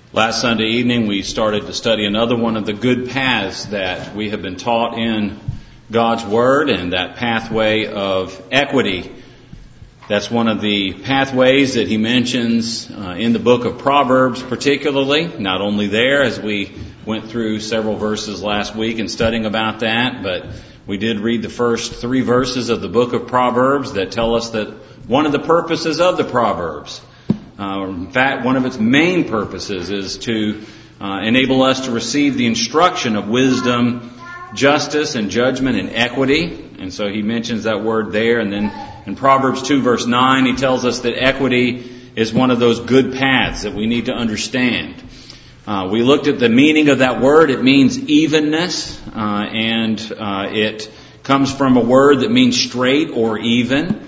Last Sunday evening, we started to study another one of the good paths that we have been taught in God's Word, and that pathway of equity. That's one of the pathways that he mentions in the book of Proverbs particularly. Not only there, as we went through several verses last week and studying about that, but we did read the first 3 verses of the book of Proverbs that tell us that one of the purposes of the Proverbs, in fact, one of its main purposes is to enable us to receive the instruction of wisdom, justice, and judgment and equity. And so he mentions that word there. And then in Proverbs 2 verse 9, he tells us that equity is one of those good paths that we need to understand. We looked at the meaning of that word. It means evenness, and it comes from a word that means straight or even.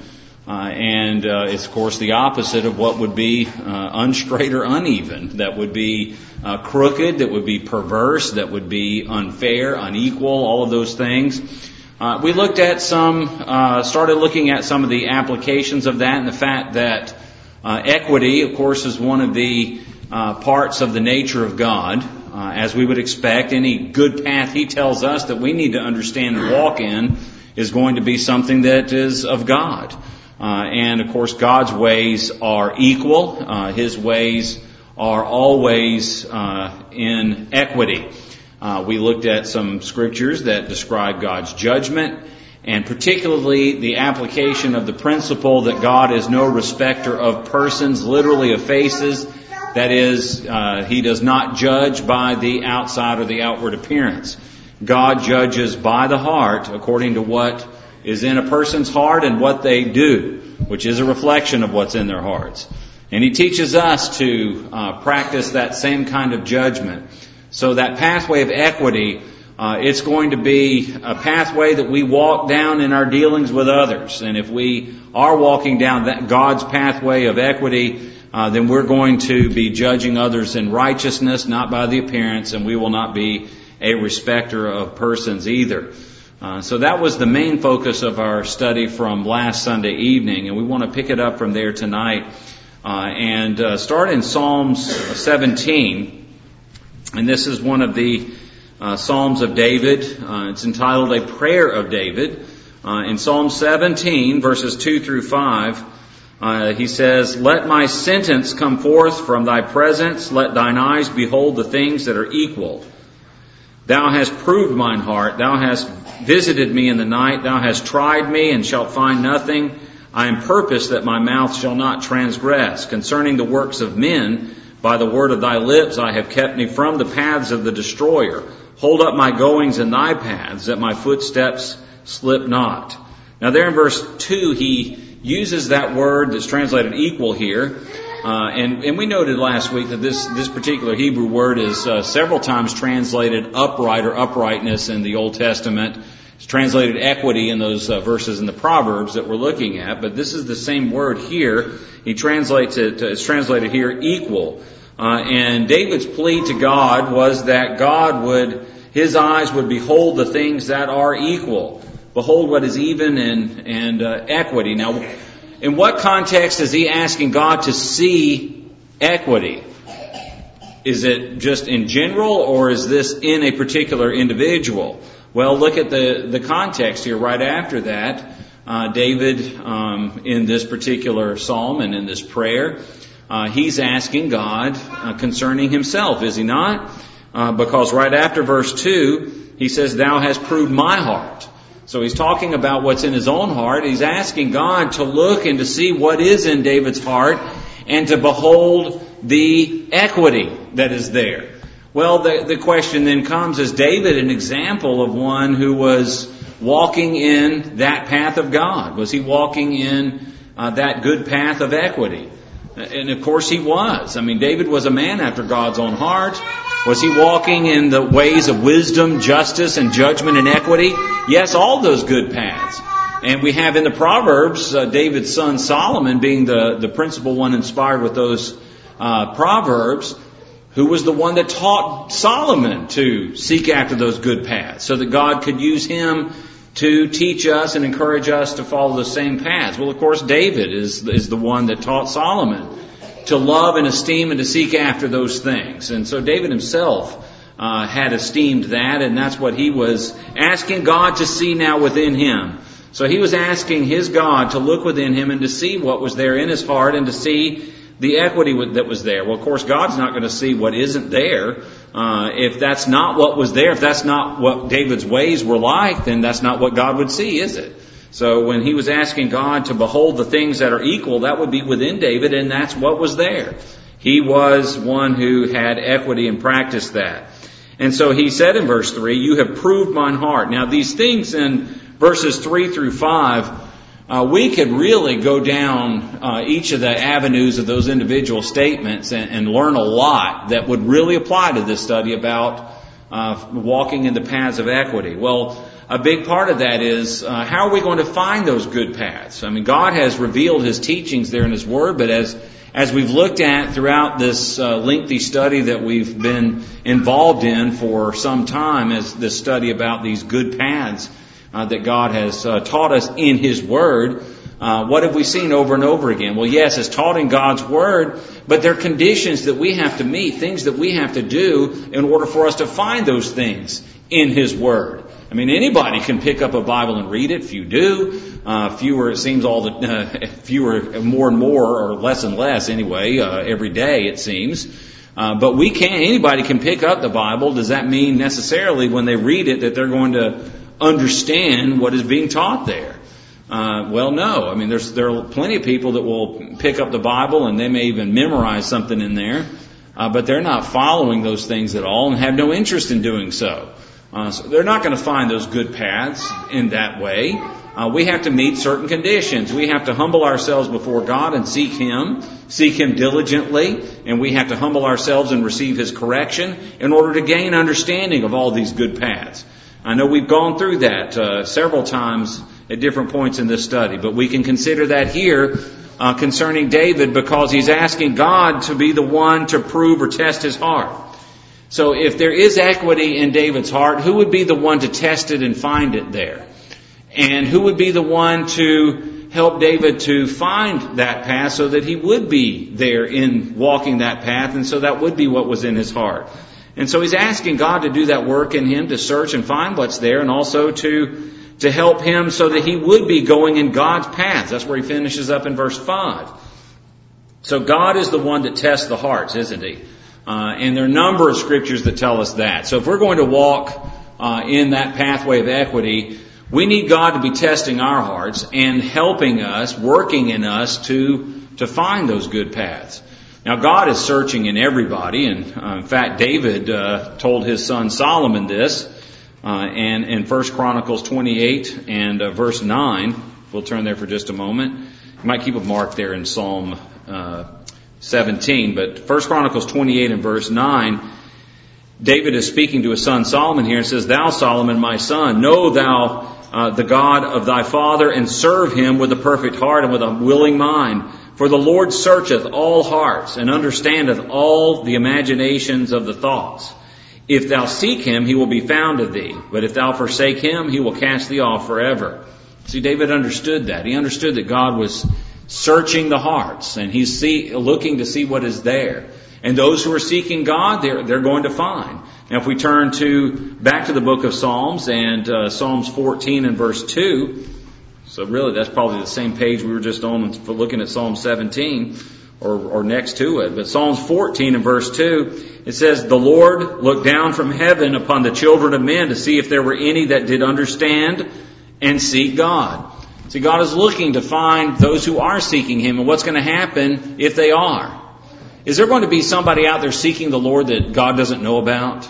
And it's, of course, the opposite of what would be unstraight or uneven. That would be crooked, that would be perverse, that would be unfair, unequal, all of those things. We looked at started looking at some of the applications of that, and the fact that equity, of course, is one of the parts of the nature of God. As we would expect, any good path he tells us that we need to understand and walk in is going to be something that is of God. And of course, God's ways are equal. His ways are always in equity. We looked at some scriptures that describe God's judgment, and particularly the application of the principle that God is no respecter of persons, literally of faces. That is, He does not judge by the outside or the outward appearance. God judges by the heart according to what is in a person's heart and what they do, which is a reflection of what's in their hearts. And he teaches us to practice that same kind of judgment. So that pathway of equity, it's going to be a pathway that we walk down in our dealings with others. And if we are walking down that God's pathway of equity, then we're going to be judging others in righteousness, not by the appearance, and we will not be a respecter of persons either. So that was the main focus of our study from last Sunday evening, and we want to pick it up from there tonight and start in Psalms 17. And this is one of the Psalms of David. It's entitled A Prayer of David. In Psalm 17, verses 2 through 5, he says, "Let my sentence come forth from thy presence. Let thine eyes behold the things that are equal. Thou hast proved mine heart. Thou hast visited me in the night. Thou hast tried me and shalt find nothing. I am purposed that my mouth shall not transgress. Concerning the works of men, by the word of thy lips I have kept me from the paths of the destroyer. Hold up my goings in thy paths, that my footsteps slip not." Now there in verse 2, he uses that word that's translated equal here. And we noted last week that this particular Hebrew word is several times translated upright or uprightness in the Old Testament. It's translated equity in those verses in the Proverbs that we're looking at. But this is the same word here. He translates it, it's translated here equal. And David's plea to God was that his eyes would behold the things that are equal. Behold what is even and equity. Now, in what context is he asking God to see equity? Is it just in general, or is this in a particular individual? Well, look at the context here right after that. David, in this particular psalm and in this prayer, he's asking God concerning himself, is he not? Because right after verse 2, he says, "Thou hast proved my heart." So he's talking about what's in his own heart. He's asking God to look and to see what is in David's heart and to behold the equity that is there. Well, the question then comes, is David an example of one who was walking in that path of God? Was he walking in that good path of equity? And of course he was. I mean, David was a man after God's own heart. Was he walking in the ways of wisdom, justice, and judgment and equity? Yes, all those good paths. And we have in the Proverbs, David's son Solomon being the principal one inspired with those Proverbs, who was the one that taught Solomon to seek after those good paths so that God could use him to teach us and encourage us to follow the same paths. Well, of course, David is the one that taught Solomon to love and esteem and to seek after those things. And so David himself had esteemed that, and that's what he was asking God to see now within him. So he was asking his God to look within him and to see what was there in his heart and to see the equity that was there. Well, of course, God's not going to see what isn't there. If that's not what was there, if that's not what David's ways were like, then that's not what God would see, is it? So when he was asking God to behold the things that are equal, that would be within David, and that's what was there. He was one who had equity and practiced that. And so he said in verse 3, "You have proved mine heart." Now these things in verses 3 through 5, we could really go down each of the avenues of those individual statements and learn a lot that would really apply to this study about walking in the paths of equity. Well, a big part of that is how are we going to find those good paths? I mean, God has revealed His teachings there in His Word, but as we've looked at throughout this lengthy study that we've been involved in for some time, as this study about these good paths that God has taught us in His Word, what have we seen over and over again? Well, yes, it's taught in God's Word, but there are conditions that we have to meet, things that we have to do in order for us to find those things in His Word. I mean, anybody can pick up a Bible and read it. Few do. Fewer, it seems, fewer, more and more, or less and less anyway, every day it seems. But anybody can pick up the Bible. Does that mean necessarily when they read it that they're going to understand what is being taught there? Well, no. I mean, there are plenty of people that will pick up the Bible and they may even memorize something in there, but they're not following those things at all and have no interest in doing so. So they're not going to find those good paths in that way. We have to meet certain conditions. We have to humble ourselves before God and seek Him diligently, and we have to humble ourselves and receive His correction in order to gain understanding of all these good paths. I know we've gone through that several times at different points in this study, but we can consider that here concerning David because he's asking God to be the one to prove or test his heart. So if there is equity in David's heart, who would be the one to test it and find it there? And who would be the one to help David to find that path so that he would be there in walking that path, and so that would be what was in his heart? And so he's asking God to do that work in him, to search and find what's there, and also to help him so that he would be going in God's paths. That's where he finishes up in verse 5. So God is the one that tests the hearts, isn't He? And there are a number of scriptures that tell us that. So if we're going to walk in that pathway of equity, we need God to be testing our hearts and helping us, working in us to find those good paths. Now God is searching in everybody, and in fact David told his son Solomon this, and in 1 Chronicles 28 and verse 9, we'll turn there for just a moment. You might keep a mark there in Psalm 17, but 1 Chronicles 28 and verse 9, David is speaking to his son Solomon here and says, "Thou, Solomon, my son, know thou the God of thy father, and serve Him with a perfect heart and with a willing mind. For the Lord searcheth all hearts, and understandeth all the imaginations of the thoughts. If thou seek Him, He will be found of thee. But if thou forsake Him, He will cast thee off forever." See, David understood that. He understood that God was searching the hearts, and He's looking to see what is there. And those who are seeking God, they're going to find. Now, if we turn back to the book of Psalms and Psalms 14 and verse 2, so really that's probably the same page we were just on for looking at Psalm 17 or next to it. But Psalms 14 and verse 2, it says, "The Lord looked down from heaven upon the children of men to see if there were any that did understand and seek God." See, God is looking to find those who are seeking Him, and what's going to happen if they are. Is there going to be somebody out there seeking the Lord that God doesn't know about?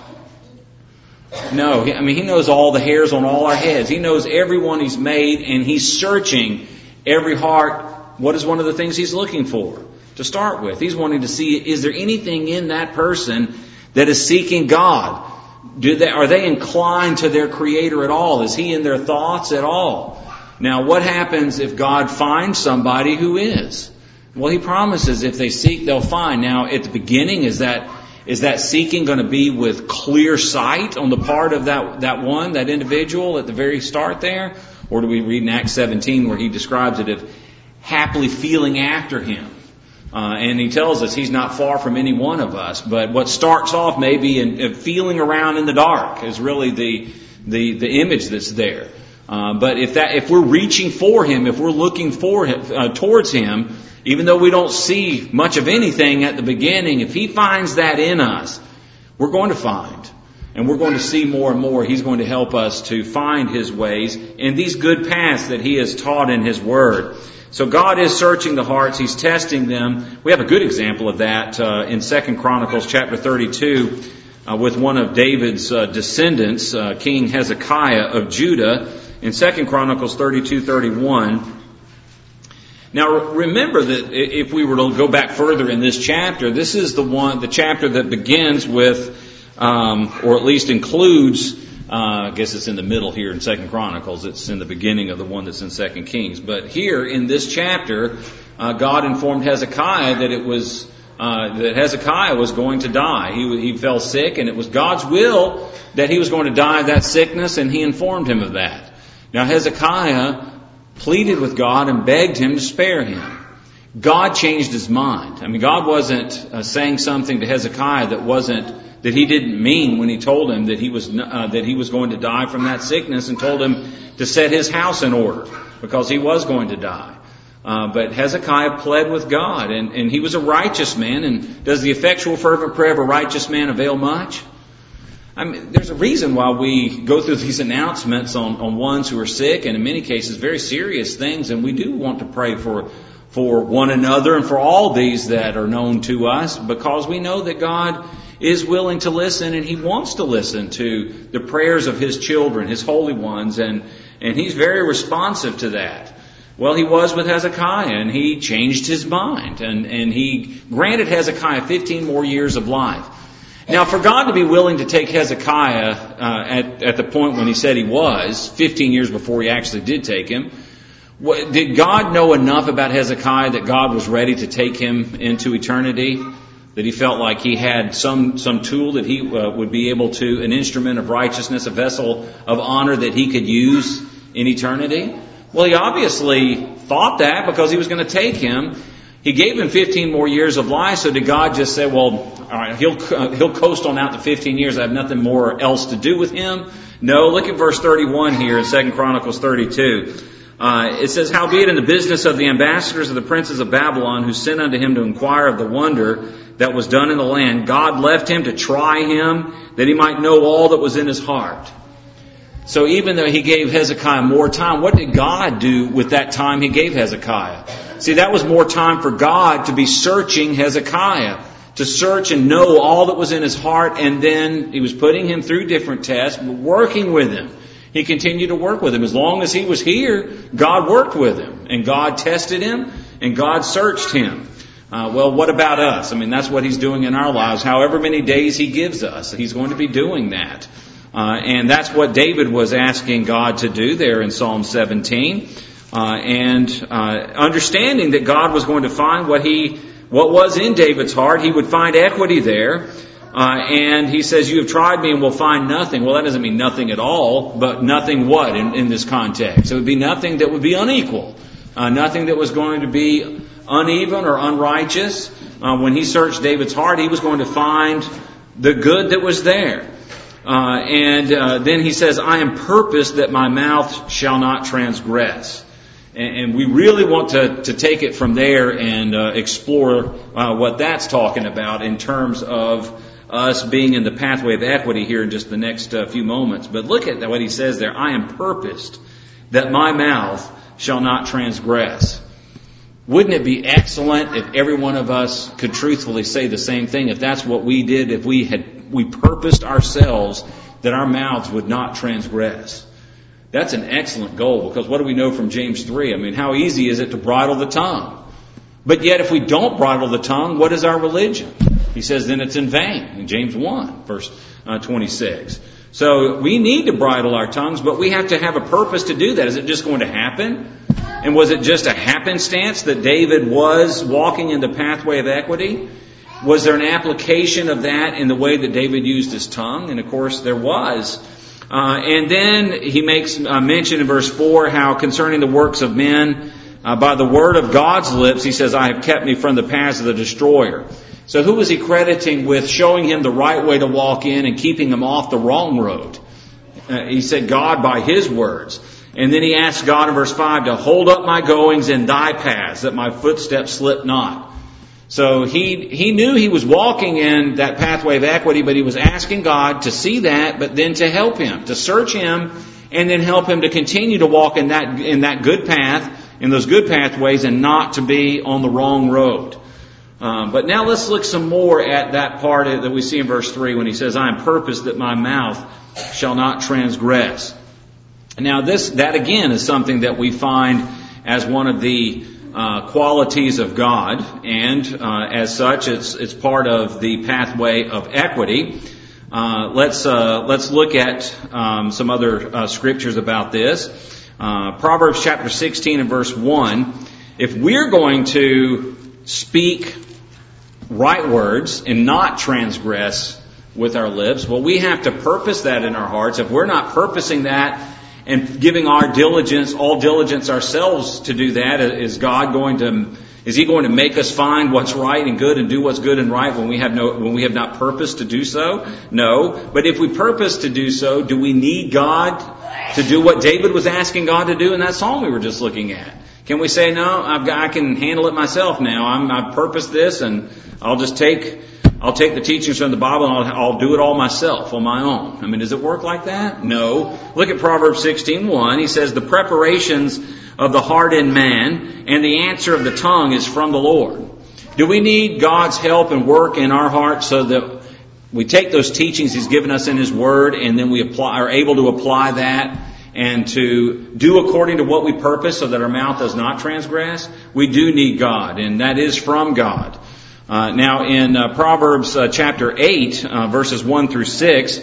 No. I mean, He knows all the hairs on all our heads. He knows everyone He's made, and He's searching every heart. What is one of the things He's looking for? To start with, He's wanting to see, is there anything in that person that is seeking God? Are they inclined to their Creator at all? Is He in their thoughts at all? Now, what happens if God finds somebody who is? Well, He promises if they seek, they'll find. Now, at the beginning, is that seeking going to be with clear sight on the part of that individual at the very start there? Or do we read in Acts 17 where he describes it as happily feeling after Him? And he tells us he's not far from any one of us. But what starts off maybe in feeling around in the dark is really the image that's there. But if we're reaching for him, if we're looking for him, towards him, even though we don't see much of anything at the beginning, if he finds that in us, we're going to find. And we're going to see more and more. He's going to help us to find his ways in these good paths that he has taught in his word. So God is searching the hearts. He's testing them. We have a good example of that in 2 Chronicles chapter 32 with one of David's descendants, King Hezekiah of Judah, in 2 Chronicles 32:31. Now remember that if we were to go back further in this chapter, this is the chapter that begins with, or at least includes, I guess it's in the middle here in 2 Chronicles. It's in the beginning of the one that's in 2 Kings. But here in this chapter, God informed Hezekiah that Hezekiah was going to die. He fell sick, and it was God's will that he was going to die of that sickness, and he informed him of that. Now Hezekiah pleaded with God and begged him to spare him. God changed his mind. I mean, God wasn't saying something to Hezekiah that he didn't mean when he told him that he was going to die from that sickness, and told him to set his house in order because he was going to die. But Hezekiah pled with God, and he was a righteous man. And does the effectual fervent prayer of a righteous man avail much? I mean, there's a reason why we go through these announcements on ones who are sick, and in many cases very serious things, and we do want to pray for one another and for all these that are known to us, because we know that God is willing to listen, and he wants to listen to the prayers of his children, his holy ones, and he's very responsive to that. Well, he was with Hezekiah, and he changed his mind, and he granted Hezekiah 15 more years of life. Now, for God to be willing to take Hezekiah at the point when he said he was, 15 years before he actually did take him, did God know enough about Hezekiah that God was ready to take him into eternity? That he felt like he had some tool that he would be able to, an instrument of righteousness, a vessel of honor that he could use in eternity? Well, he obviously thought that because he was going to take him. He gave him 15 more years of life, so did God just say, well, all right, he'll coast on out to 15 years, I have nothing more else to do with him? No, look at verse 31 here in 2 Chronicles 32. It says, howbeit in the business of the ambassadors of the princes of Babylon, who sent unto him to inquire of the wonder that was done in the land, God left him to try him, that he might know all that was in his heart. So even though he gave Hezekiah more time, what did God do with that time he gave Hezekiah? See, that was more time for God to be searching Hezekiah, to search and know all that was in his heart, and then he was putting him through different tests, working with him. He continued to work with him. As long as he was here, God worked with him, and God tested him, and God searched him. Well, what about us? I mean, that's what he's doing in our lives. However many days he gives us, he's going to be doing that. And that's what David was asking God to do there in Psalm 17. Understanding that God was going to find what was in David's heart, he would find equity there. And he says, you have tried me and will find nothing. Well, that doesn't mean nothing at all, but nothing what in this context? It would be nothing that would be unequal. Nothing that was going to be uneven or unrighteous. When he searched David's heart, he was going to find the good that was there. Then he says, I am purposed that my mouth shall not transgress. And we really want to take it from there and explore what that's talking about in terms of us being in the pathway of equity here in just the next few moments. But look at what he says there. I am purposed that my mouth shall not transgress. Wouldn't it be excellent if every one of us could truthfully say the same thing? If that's what we did, if we purposed ourselves that our mouths would not transgress. That's an excellent goal, because what do we know from James 3? I mean, how easy is it to bridle the tongue? But yet if we don't bridle the tongue, what is our religion? He says then it's in vain in James 1, verse 26. So we need to bridle our tongues, but we have to have a purpose to do that. Is it just going to happen? And was it just a happenstance that David was walking in the pathway of equity? Was there an application of that in the way that David used his tongue? And of course there was. And then he makes mention in verse 4 how concerning the works of men, by the word of God's lips, he says, I have kept me from the paths of the destroyer. So who was he crediting with showing him the right way to walk in and keeping him off the wrong road? He said, God by his words. And then he asked God in verse 5 to hold up my goings in thy paths, that my footsteps slip not. So he knew he was walking in that pathway of equity, but he was asking God to see that, but then to help him, to search him, and then help him to continue to walk in that good path, in those good pathways, and not to be on the wrong road. But now let's look some more at that part that we see in verse 3 when he says, I am purposed that my mouth shall not transgress. Now that again is something that we find as one of the qualities of God, and as such it's part of the pathway of equity. Let's look at some other scriptures about this. Proverbs chapter 16 and verse 1. If we're going to speak right words and not transgress with our lips, well, we have to purpose that in our hearts. If we're not purposing that and giving our diligence, all diligence ourselves to do that, is He going to make us find what's right and good and do what's good and right when we have not purposed to do so? No. But if we purpose to do so, do we need God to do what David was asking God to do in that psalm we were just looking at? Can we say, no, I can handle it myself now. I've purposed this, and I'll take the teachings from the Bible and I'll do it all myself on my own. I mean, does it work like that? No. Look at Proverbs 16:1. He says, the preparations of the heart in man and the answer of the tongue is from the Lord. Do we need God's help and work in our hearts so that we take those teachings He's given us in His Word and then we are able to apply that and to do according to what we purpose so that our mouth does not transgress? We do need God, and that is from God. Now in Proverbs chapter 8, verses 1 through 6,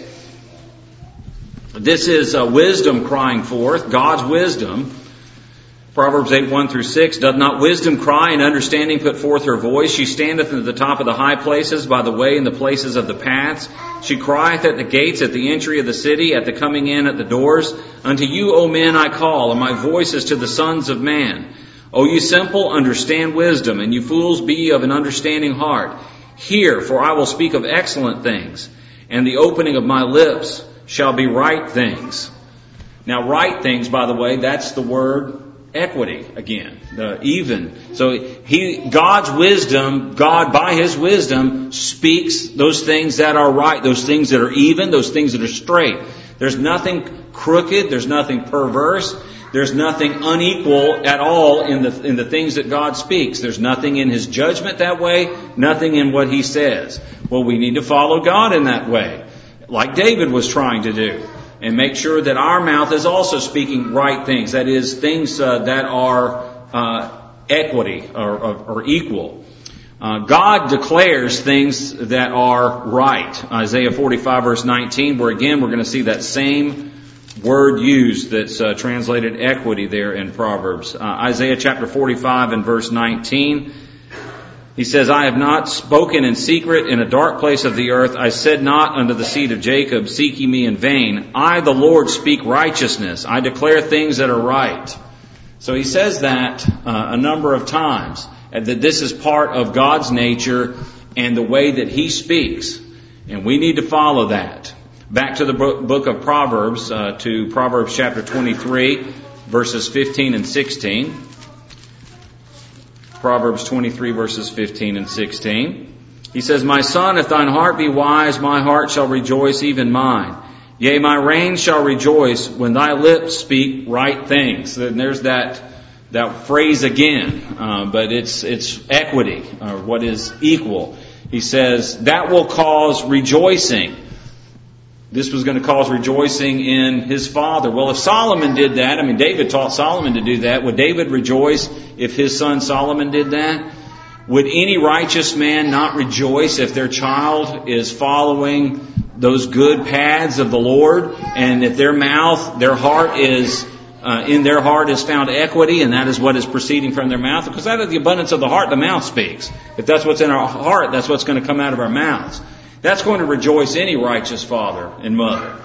this is wisdom crying forth, God's wisdom. Proverbs 8, 1 through 6, doth not wisdom cry and understanding put forth her voice? She standeth at the top of the high places, by the way in the places of the paths. She crieth at the gates, at the entry of the city, at the coming in at the doors. Unto you, O men, I call, and my voice is to the sons of man. O you simple, understand wisdom, and you fools, be ye of an understanding heart. Hear, for I will speak of excellent things, and the opening of my lips shall be right things. Now, right things, by the way, that's the word equity again, even. So God's wisdom, God by His wisdom speaks those things that are right, those things that are even, those things that are straight. There's nothing crooked, there's nothing perverse, there's nothing unequal at all in the things that God speaks. There's nothing in His judgment that way, nothing in what He says. Well, we need to follow God in that way, like David was trying to do. And make sure that our mouth is also speaking right things. That is, things that are equity or equal. God declares things that are right. Isaiah 45 verse 19, where again we're going to see that same word used that's translated equity there in Proverbs. Isaiah chapter 45 and verse 19. He says, I have not spoken in secret in a dark place of the earth. I said not unto the seed of Jacob, seek ye me in vain. I, the Lord, speak righteousness. I declare things that are right. So he says that a number of times, that this is part of God's nature and the way that He speaks. And we need to follow that. Back to the book of Proverbs, to Proverbs chapter 23, verses 15 and 16. Proverbs 23 verses 15 and 16. He says, my son, if thine heart be wise, my heart shall rejoice, even mine. Yea, my reins shall rejoice when thy lips speak right things. And there's that phrase again, but it's equity, or what is equal. He says, that will cause rejoicing. This was going to cause rejoicing in his father. Well, if Solomon did that, David taught Solomon to do that. Would David rejoice if his son Solomon did that? Would any righteous man not rejoice if their child is following those good paths of the Lord, and if their mouth, their heart is, in their heart is found equity, and that is what is proceeding from their mouth? Because out of the abundance of the heart, the mouth speaks. If that's what's in our heart, that's what's going to come out of our mouths. That's going to rejoice any righteous father and mother.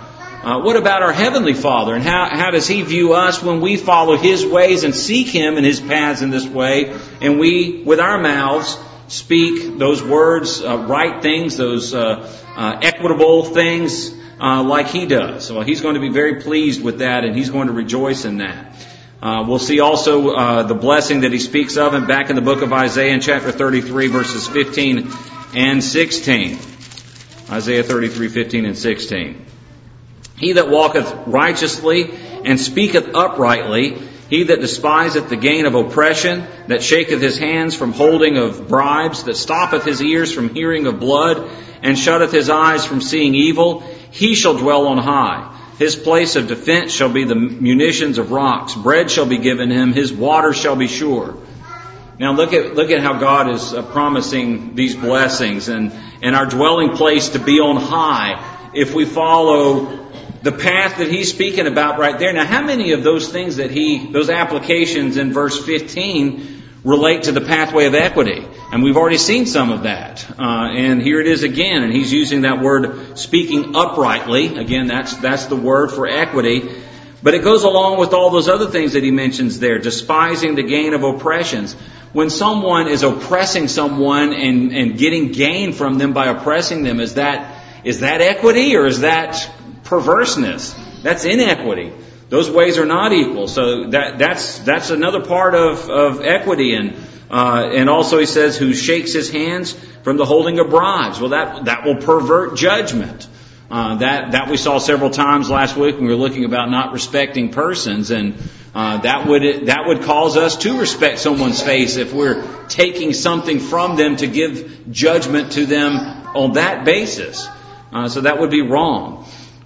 What about our Heavenly Father? And how does He view us when we follow His ways and seek Him and His paths in this way? And we, with our mouths, speak those words, right things, those equitable things like He does. So He's going to be very pleased with that, and He's going to rejoice in that. We'll see also the blessing that He speaks of and back in the book of Isaiah in chapter 33, verses 15 and 16. Isaiah 33, 15 and 16. He that walketh righteously and speaketh uprightly, he that despiseth the gain of oppression, that shaketh his hands from holding of bribes, that stoppeth his ears from hearing of blood, and shutteth his eyes from seeing evil, he shall dwell on high. His place of defense shall be the munitions of rocks. Bread shall be given him, his water shall be sure. Now look at how God is promising these blessings and our dwelling place to be on high if we follow the path that He's speaking about right there. Now, how many of those things those applications in verse 15 relate to the pathway of equity? And we've already seen some of that. And here it is again. And He's using that word speaking uprightly. Again, that's the word for equity. But it goes along with all those other things that He mentions there. Despising the gain of oppressions. When someone is oppressing someone and getting gain from them by oppressing them, is that equity or is that perverseness? That's inequity. Those ways are not equal. So that's another part of equity. And also He says, who shakes his hands from the holding of bribes. Well, that will pervert judgment. That we saw several times last week when we were looking about not respecting persons, and that would cause us to respect someone's face if we're taking something from them to give judgment to them on that basis. So that would be wrong.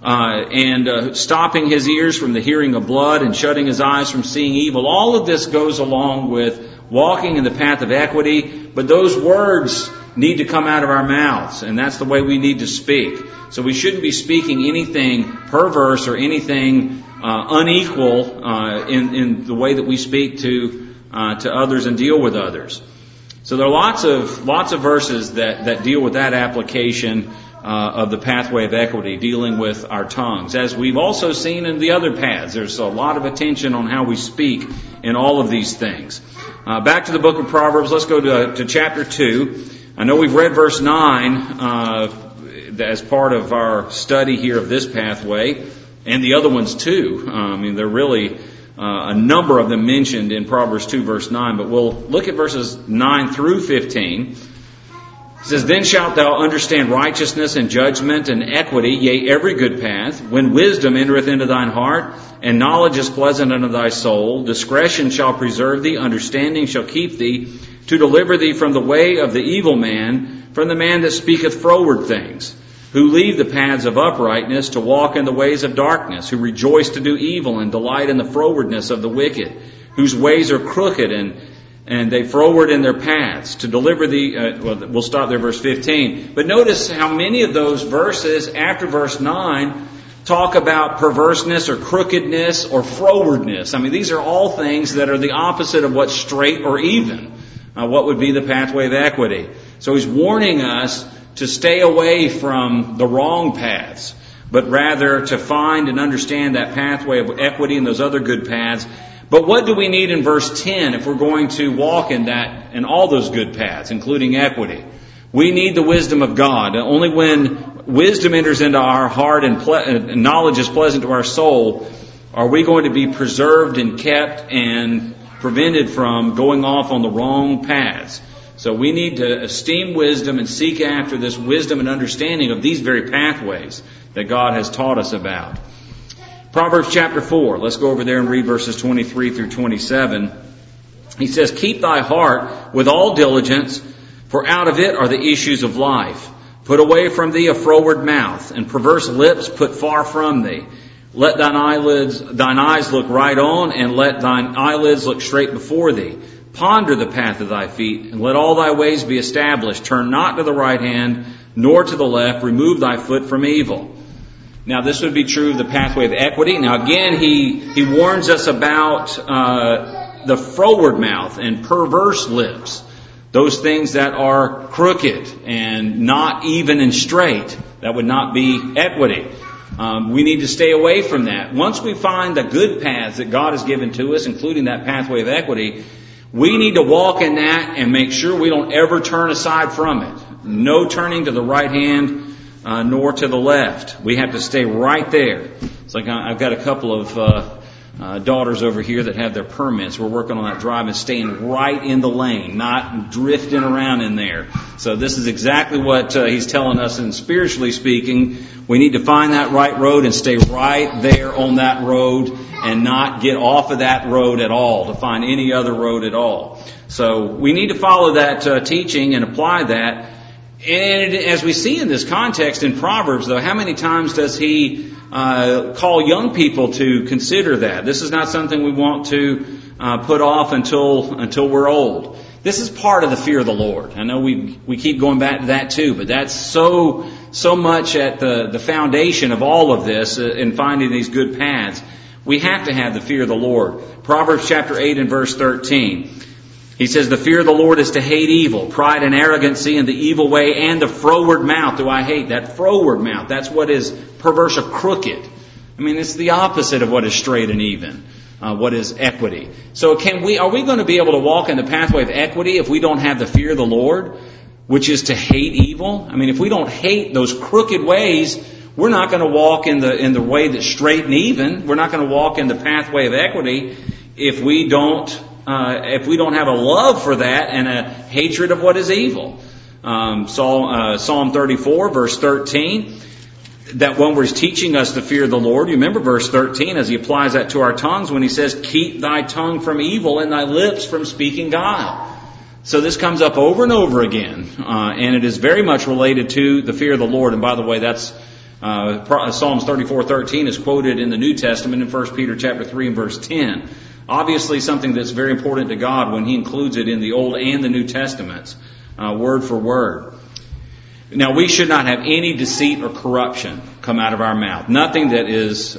And stopping his ears from the hearing of blood and shutting his eyes from seeing evil. All of this goes along with walking in the path of equity, but those words need to come out of our mouths, and that's the way we need to speak. So we shouldn't be speaking anything perverse or anything unequal in the way that we speak to others and deal with others. So there are lots of verses that deal with that application of the pathway of equity, dealing with our tongues. As we've also seen in the other paths, there's a lot of attention on how we speak in all of these things. Back to the book of Proverbs, let's go to chapter 2. I know we've read verse 9 as part of our study here of this pathway, and the other ones too. There are really a number of them mentioned in Proverbs 2 verse 9, but we'll look at verses 9 through 15. It says, then shalt thou understand righteousness and judgment and equity, yea, every good path, when wisdom entereth into thine heart, and knowledge is pleasant unto thy soul. Discretion shall preserve thee, understanding shall keep thee, to deliver thee from the way of the evil man, from the man that speaketh froward things, who leave the paths of uprightness to walk in the ways of darkness, who rejoice to do evil and delight in the frowardness of the wicked, whose ways are crooked and they froward in their paths, to deliver thee. We'll stop there, verse 15. But notice how many of those verses after verse 9 talk about perverseness or crookedness or frowardness. These are all things that are the opposite of what's straight or even. What would be the pathway of equity? So He's warning us to stay away from the wrong paths, but rather to find and understand that pathway of equity and those other good paths. But what do we need in verse 10 if we're going to walk in that and all those good paths, including equity? We need the wisdom of God. Only when wisdom enters into our heart and knowledge is pleasant to our soul are we going to be preserved and kept and prevented from going off on the wrong paths. So we need to esteem wisdom and seek after this wisdom and understanding of these very pathways that God has taught us about. Proverbs chapter 4, let's go over there and read verses 23 through 27. He says, keep thy heart with all diligence, for out of it are the issues of life. Put away from thee a froward mouth, and perverse lips put far from thee. Let thine eyes look right on, and let thine eyelids look straight before thee. Ponder the path of thy feet, and let all thy ways be established. Turn not to the right hand, nor to the left. Remove thy foot from evil. Now, this would be true of the pathway of equity. Now, again, he warns us about the froward mouth and perverse lips. Those things that are crooked and not even and straight. That would not be equity. We need to stay away from that. Once we find the good paths that God has given to us, including that pathway of equity, we need to walk in that and make sure we don't ever turn aside from it. No turning to the right hand nor to the left. We have to stay right there. It's like I've got a couple of daughters over here that have their permits. We're working on that drive and staying right in the lane, not drifting around in there. So this is exactly what he's telling us. And spiritually speaking, we need to find that right road and stay right there on that road and not get off of that road at all to find any other road at all. So we need to follow that teaching and apply that. And as we see in this context in Proverbs, though, how many times does he call young people to consider that? This is not something we want to put off until we're old. This is part of the fear of the Lord. I know we keep going back to that too, but that's so much at the foundation of all of this in finding these good paths. We have to have the fear of the Lord. Proverbs chapter 8 and verse 13. He says, the fear of the Lord is to hate evil, pride and arrogancy and the evil way and the froward mouth do I hate. That froward mouth, that's what is perverse or crooked. I mean, it's the opposite of what is straight and even, what is equity. So are we going to be able to walk in the pathway of equity if we don't have the fear of the Lord, which is to hate evil? I mean, if we don't hate those crooked ways, we're not going to walk in the way that's straight and even. We're not going to walk in the pathway of equity if we don't have a love for that and a hatred of what is evil. Psalm 34, verse 13, that one where he's teaching us to fear the Lord. You remember verse 13 as he applies that to our tongues when he says, keep thy tongue from evil and thy lips from speaking guile. So this comes up over and over again, and it is very much related to the fear of the Lord. And by the way, that's Psalms 34:13 is quoted in the New Testament in 1 Peter chapter 3 and verse 10. Obviously something that's very important to God when he includes it in the Old and the New Testaments, word for word. Now, we should not have any deceit or corruption come out of our mouth. Nothing that is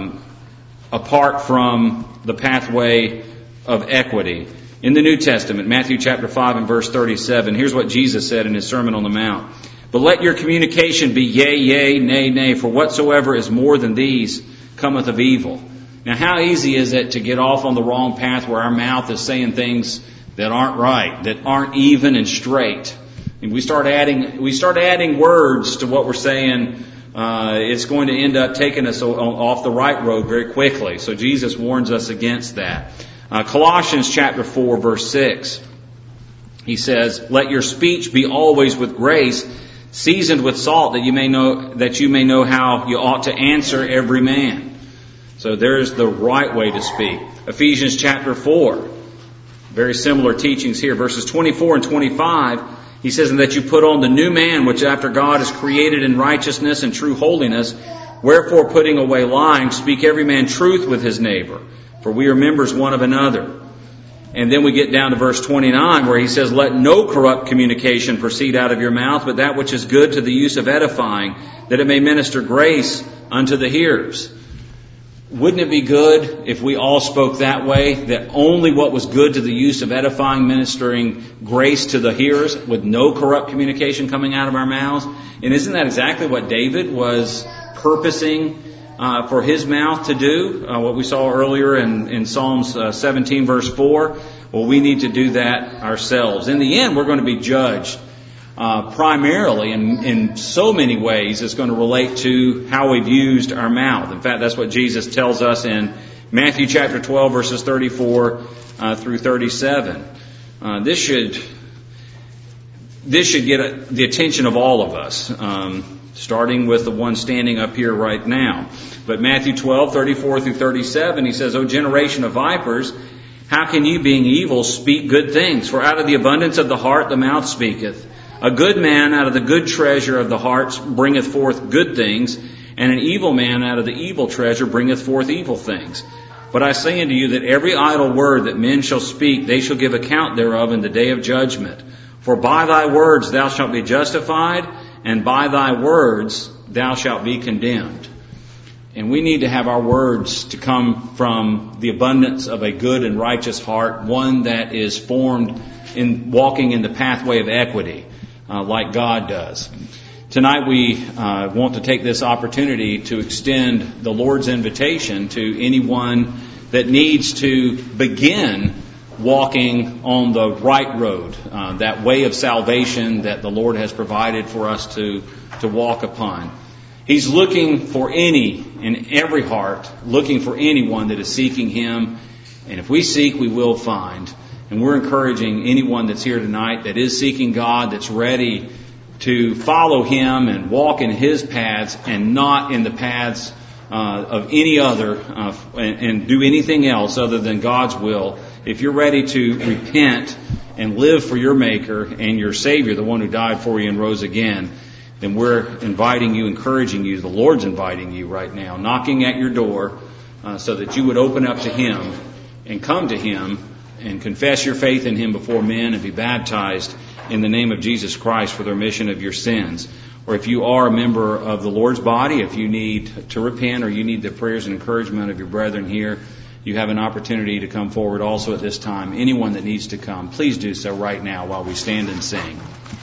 apart from the pathway of equity. In the New Testament, Matthew chapter 5 and verse 37, here's what Jesus said in his Sermon on the Mount. But let your communication be yea, yea, nay, nay, for whatsoever is more than these cometh of evil. Now, how easy is it to get off on the wrong path where our mouth is saying things that aren't right, that aren't even and straight? And we start adding words to what we're saying. It's going to end up taking us off the right road very quickly. So Jesus warns us against that. Colossians chapter 4, verse 6. He says, "Let your speech be always with grace, seasoned with salt, that you may know how you ought to answer every man." So there's the right way to speak. Ephesians chapter 4. Very similar teachings here. Verses 24 and 25. He says, "And that you put on the new man, which after God is created in righteousness and true holiness. Wherefore, putting away lying, speak every man truth with his neighbor. For we are members one of another." And then we get down to verse 29 where he says, "Let no corrupt communication proceed out of your mouth, but that which is good to the use of edifying, that it may minister grace unto the hearers." Wouldn't it be good if we all spoke that way, that only what was good to the use of edifying, ministering grace to the hearers, with no corrupt communication coming out of our mouths? And isn't that exactly what David was purposing for his mouth to do? What we saw earlier in Psalms 17 verse 4. Well, we need to do that ourselves. In the end, we're going to be judged primarily in so many ways. It's going to relate to how we've used our mouth. In fact, that's what Jesus tells us in Matthew chapter 12 verses 34 through 37. This should get the attention of all of us, starting with the one standing up here right now. But Matthew 12, 34 through 37, he says, "O generation of vipers, how can you, being evil, speak good things? For out of the abundance of the heart the mouth speaketh. A good man out of the good treasure of the heart bringeth forth good things, and an evil man out of the evil treasure bringeth forth evil things. But I say unto you that every idle word that men shall speak, they shall give account thereof in the day of judgment. For by thy words thou shalt be justified, and by thy words thou shalt be condemned." And we need to have our words to come from the abundance of a good and righteous heart, one that is formed in walking in the pathway of equity, like God does. Tonight we want to take this opportunity to extend the Lord's invitation to anyone that needs to begin walking on the right road, that way of salvation that the Lord has provided for us to walk upon. He's looking for any in every heart, looking for anyone that is seeking Him. And if we seek, we will find. And we're encouraging anyone that's here tonight that is seeking God, that's ready to follow Him and walk in His paths and not in the paths of any other and do anything else other than God's will. If you're ready to repent and live for your Maker and your Savior, the one who died for you and rose again, then we're inviting you, encouraging you. The Lord's inviting you right now, knocking at your door so that you would open up to Him and come to Him and confess your faith in Him before men and be baptized in the name of Jesus Christ for the remission of your sins. Or if you are a member of the Lord's body, if you need to repent or you need the prayers and encouragement of your brethren here, you have an opportunity to come forward also at this time. Anyone that needs to come, please do so right now while we stand and sing.